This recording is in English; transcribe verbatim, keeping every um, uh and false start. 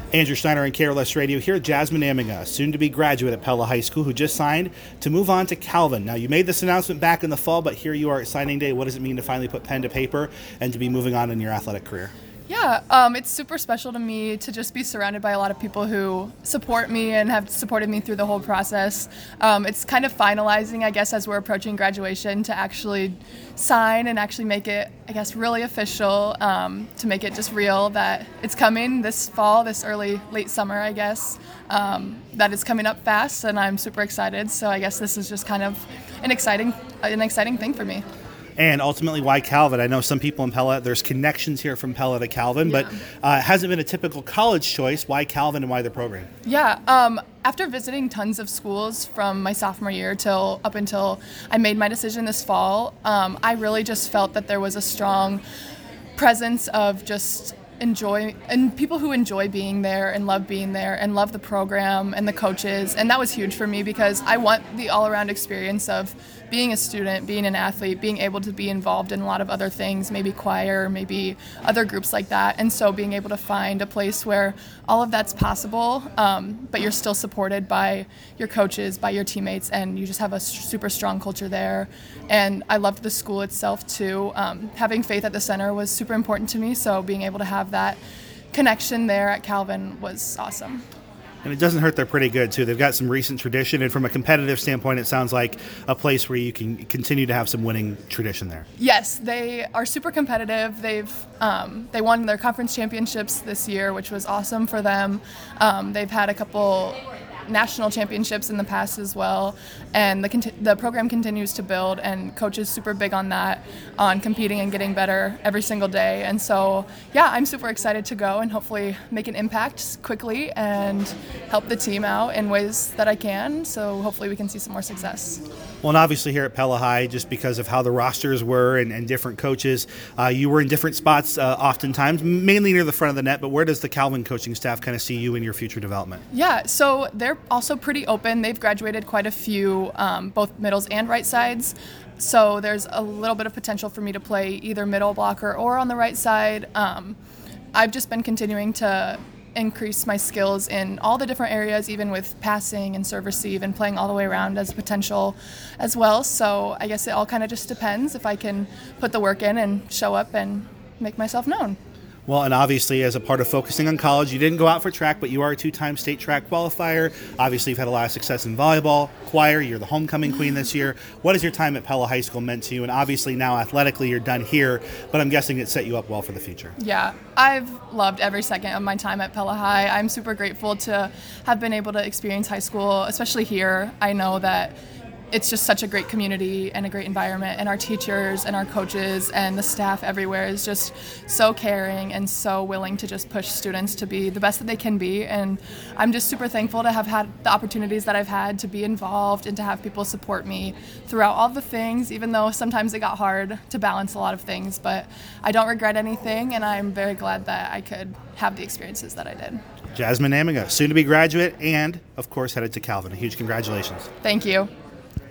Andrew Schneider on K R L S Radio here. Jasmine Amiga, soon-to-be graduate at Pella High School, who just signed to move on to Calvin. Now, you made this announcement back in the fall, but here you are at signing day. What does it mean to finally put pen to paper and to be moving on in your athletic career? Yeah, um, it's super special to me to just be surrounded by a lot of people who support me and have supported me through the whole process. Um, it's kind of finalizing, I guess, as we're approaching graduation to actually sign and actually make it, I guess, really official, um, to make it just real that it's coming this fall, this early, late summer, I guess, um, that it's coming up fast, and I'm super excited. So I guess this is just kind of an exciting, an exciting thing for me. And ultimately, why Calvin? I know some people in Pella, there's connections here from Pella to Calvin, Yeah. but uh, it hasn't been a typical college choice. Why Calvin and why the program? Yeah, um, after visiting tons of schools from my sophomore year till up until I made my decision this fall, um, I really just felt that there was a strong presence of just enjoy and people who enjoy being there and love being there and love the program and the coaches, and that was huge for me because I want the all-around experience of being a student, being an athlete, being able to be involved in a lot of other things, maybe choir, maybe other groups like that, and so being able to find a place where all of that's possible, um, but you're still supported by your coaches, by your teammates, and you just have a super strong culture there. And I loved the school itself too. Um, having faith at the center was super important to me, so being able to have that connection there at Calvin was awesome. And it doesn't hurt they're pretty good, too. They've got some recent tradition, and from a competitive standpoint, it sounds like a place where you can continue to have some winning tradition there. Yes, they are super competitive. They've um, they won their conference championships this year, which was awesome for them. Um, they've had a couple national championships in the past as well, and the conti- the program continues to build, and coach is super big on that, on competing and getting better every single day. And so yeah, I'm super excited to go and hopefully make an impact quickly and help the team out in ways that I can, so hopefully we can see some more success. Well, and obviously here at Pella High, just because of how the rosters were and, and different coaches, uh, you were in different spots uh, oftentimes, mainly near the front of the net, but where does the Calvin coaching staff kind of see you in your future development? Yeah, so they're also pretty open. They've graduated quite a few, um, both middles and right sides, so there's a little bit of potential for me to play either middle blocker or on the right side. Um, I've just been continuing to increase my skills in all the different areas, even with passing and serve receive and playing all the way around as potential as well. So I guess it all kind of just depends if I can put the work in and show up and make myself known. Well, and obviously, as a part of focusing on college, you didn't go out for track, but you are a two-time state track qualifier. Obviously, you've had a lot of success in volleyball, choir. You're the homecoming queen this year. What has your time at Pella High School meant to you? And obviously, now athletically, you're done here, but I'm guessing it set you up well for the future. Yeah, I've loved every second of my time at Pella High. I'm super grateful to have been able to experience high school, especially here. I know that it's just such a great community and a great environment, and our teachers and our coaches and the staff everywhere is just so caring and so willing to just push students to be the best that they can be. And I'm just super thankful to have had the opportunities that I've had to be involved and to have people support me throughout all the things, even though sometimes it got hard to balance a lot of things. But I don't regret anything, and I'm very glad that I could have the experiences that I did. Jasmine Amiga, soon to be graduate, and of course headed to Calvin. A huge congratulations. Thank you.